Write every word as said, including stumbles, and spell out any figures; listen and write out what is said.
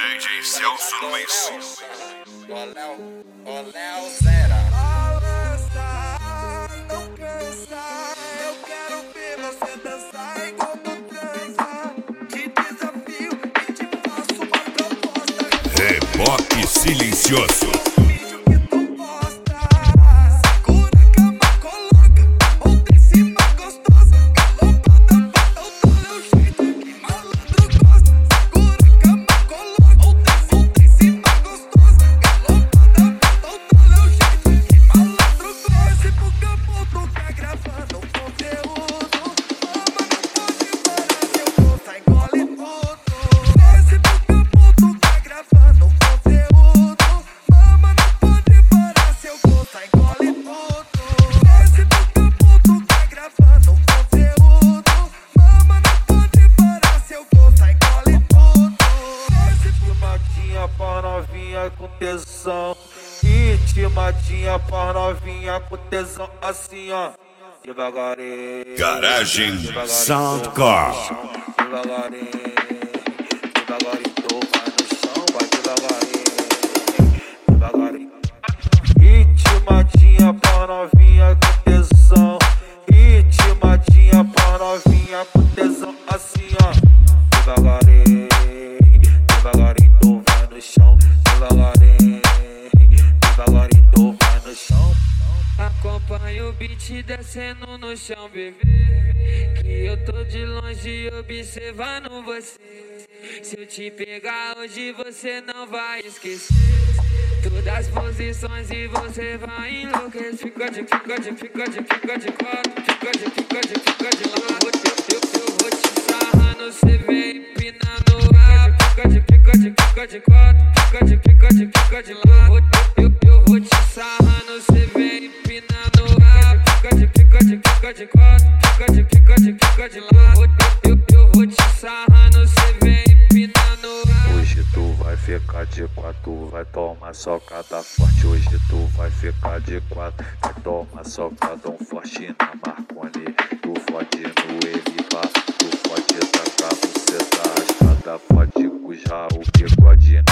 D J Celso Luiz. Ó Léo, ó Léo Zera. Balança, não cansa. Eu quero ver você dançar enquanto transa. Te desafio e te faço uma proposta. Reboque silencioso. Vídeo que tu posta. Segura a cama, coloca. Ou de cima gostosa. Galopada, bota o teu jeito que malandro gosta. Segura a cama, coloca. Ou de cima gostosa. Galopada, bota o teu jeito que malandro gosta. Esse Pokémon tu tá gravando um conteúdo. Mama, não pode parar, seu gosto engole tudo. Esse Pokémon tu tá gravando um conteúdo. Mama, não pode parar, seu gosto engole tudo. Esse Pokémon tu tá gravando um conteúdo. Mama, não pode parar, seu gosto engole tudo. Esse Timadinha pra novinha com tesão. Intimadinha pra novinha com tesão, assim ó. Devagarinho. Garagem devagarinho, Soundcore. Devagarinho, devagarinho, tô vai no chão, vai devagarinho, devagarinho. Intimadinha pra novinha com tesão. Intimadinha pra novinha com tesão, assim ó. Devagarinho, devagarinho, tô vai no chão, devagarinho, devagarinho, tô vai no chão. Acompanha o beat descendo no chão, bebê. Que eu tô de longe observando você. Se eu te pegar hoje, você não vai esquecer todas as posições e você vai enlouquecer. Fica de, fica de, fica de, fica de quatro. Fica de, fica de, fica de lado. Eu, eu, eu vou te sarrando, cê vem empinando o rabo. Fica de, fica de, fica de quatro. Fica de, fica de, fica de lado. Eu, eu, eu vou te sarrando, cê vem empinando o rabo. Fica de, fica de, fica de quatro. Fica de, fica de, fica de lado. Eu, eu, eu vou te sarrando, cê vem empinando o rabo. Hoje tu vai ficar de quatro, vai tomar socada forte. Hoje tu vai ficar de quatro, vai tomar socadão forte na Marconi. Tu fode no M K, tu fode tacar você tá raspada, fode cujar o bigode